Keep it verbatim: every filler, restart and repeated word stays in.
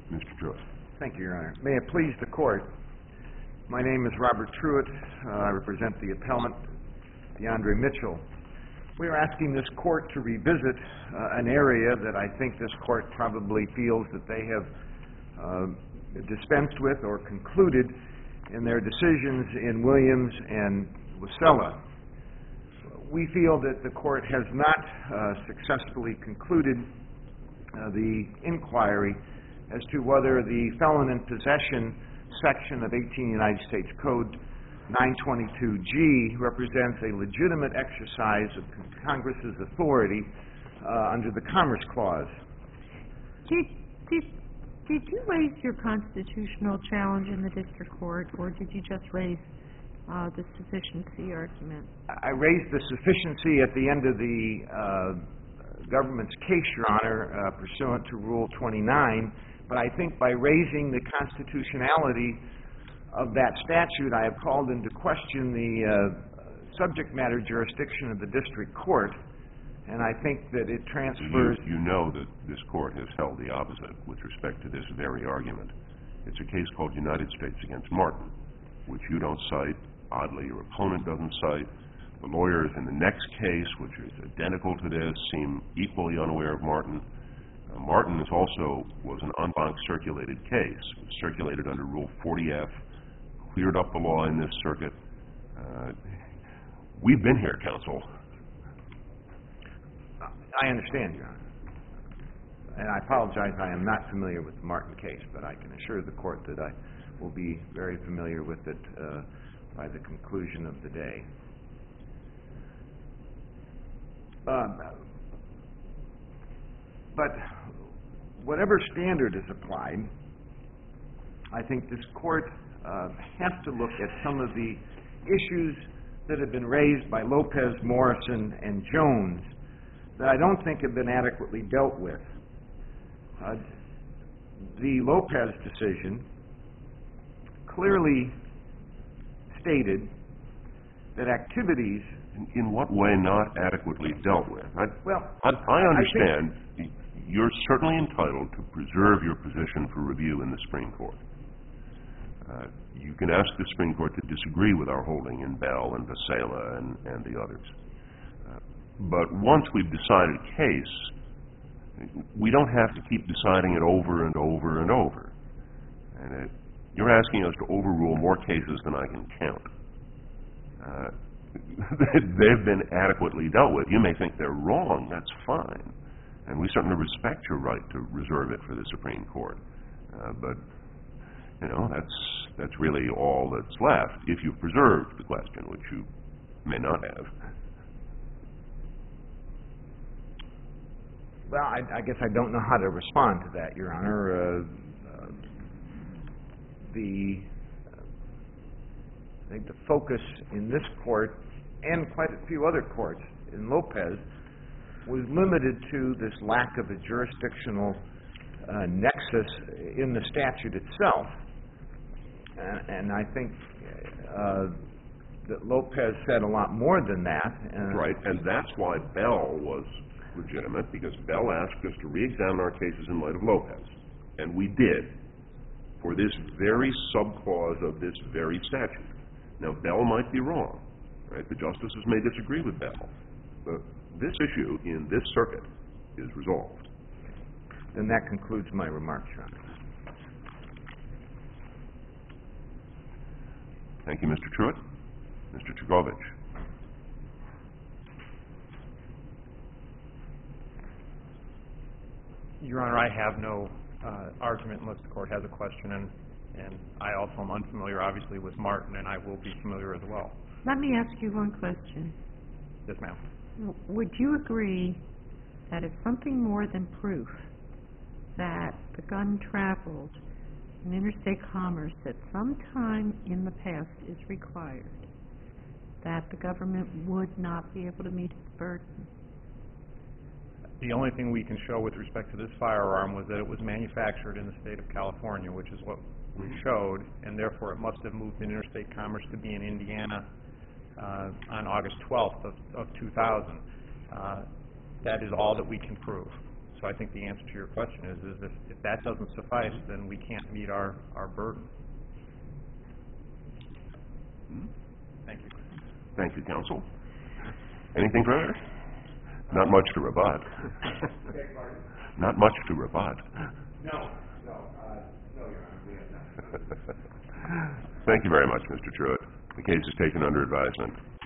Mister Truitt. Thank you, Your Honor. May it please the Court, my name is Robert Truitt. Uh, I represent the appellant, DeAndre Mitchell. We are asking this Court to revisit uh, an area that I think this Court probably feels that they have uh, dispensed with or concluded in their decisions in Williams and Wasella. We feel that the Court has not uh, successfully concluded uh, the inquiry as to whether the felon in possession section of eighteen United States Code nine twenty-two G represents a legitimate exercise of Congress's authority uh, under the Commerce Clause. Did, did, did you raise your constitutional challenge in the district court, or did you just raise uh, the sufficiency argument? I raised the sufficiency at the end of the uh, government's case, Your Honor, uh, pursuant to Rule twenty-nine, but I think by raising the constitutionality of that statute, I have called into question the uh, subject matter jurisdiction of the district court, and I think that it transfers... You, you know that this Court has held the opposite with respect to this very argument. It's a case called United States against Martin, which you don't cite. Oddly, your opponent doesn't cite. The lawyers in the next case, which is identical to this, seem equally unaware of Martin. Uh, Martin is also was an en banc circulated case. It was circulated under Rule forty F, cleared up the law in this circuit. Uh, we've been here, counsel. I understand, Your Honor. And I apologize, I am not familiar with the Martin case, but I can assure the Court that I will be very familiar with it uh, by the conclusion of the day. Um, but whatever standard is applied, I think this Court uh, has to look at some of the issues that have been raised by Lopez, Morrison, and Jones that I don't think have been adequately dealt with. Uh, the Lopez decision clearly stated that activities... In, in what way not adequately dealt with? I, well, I, I understand I think, you're certainly entitled to preserve your position for review in the Supreme Court. Uh, you can ask the Supreme Court to disagree with our holding in Bell and Vasela and, and the others. Uh, but once we've decided a case, we don't have to keep deciding it over and over and over. And it, you're asking us to overrule more cases than I can count. Uh, they've been adequately dealt with. You may think they're wrong. That's fine. And we certainly respect your right to reserve it for the Supreme Court. Uh, but, you know, that's that's really all that's left, if you've preserved the question, which you may not have. Well, I, I guess I don't know how to respond to that, Your Honor. Uh, uh, the, uh, I think the focus in this Court, and quite a few other courts in Lopez, was limited to this lack of a jurisdictional uh, nexus in the statute itself. And, and I think uh, that Lopez said a lot more than that. Uh, right, and that's why Bell was legitimate, because Bell asked us to re-examine our cases in light of Lopez. And we did, for this very subclause of this very statute. Now, Bell might be wrong. Right? The justices may disagree with Bell. But this issue in this circuit is resolved. Then that concludes my remarks, Your Honor. Thank you, Mister Truitt. Mister Trgovich. Your Honor, I have no uh, argument unless the Court has a question, and, and I also am unfamiliar, obviously, with Martin, and I will be familiar as well. Let me ask you one question. Yes, ma'am. Would you agree that if something more than proof that the gun traveled in interstate commerce at some time in the past is required, that the government would not be able to meet its burden? The only thing we can show with respect to this firearm was that it was manufactured in the state of California, which is what we showed, and therefore it must have moved in interstate commerce to be in Indiana uh, on August twelfth of, of two thousand. Uh, that is all that we can prove. So I think the answer to your question is, is if, if that doesn't suffice, then we can't meet our, our burden. Thank you. Thank you, counsel. Anything further? Not much to rebut. Not much to rebut. No, no, uh, no, Your Honor, we have not. Thank you very much, Mister Truitt. The case is taken under advisement.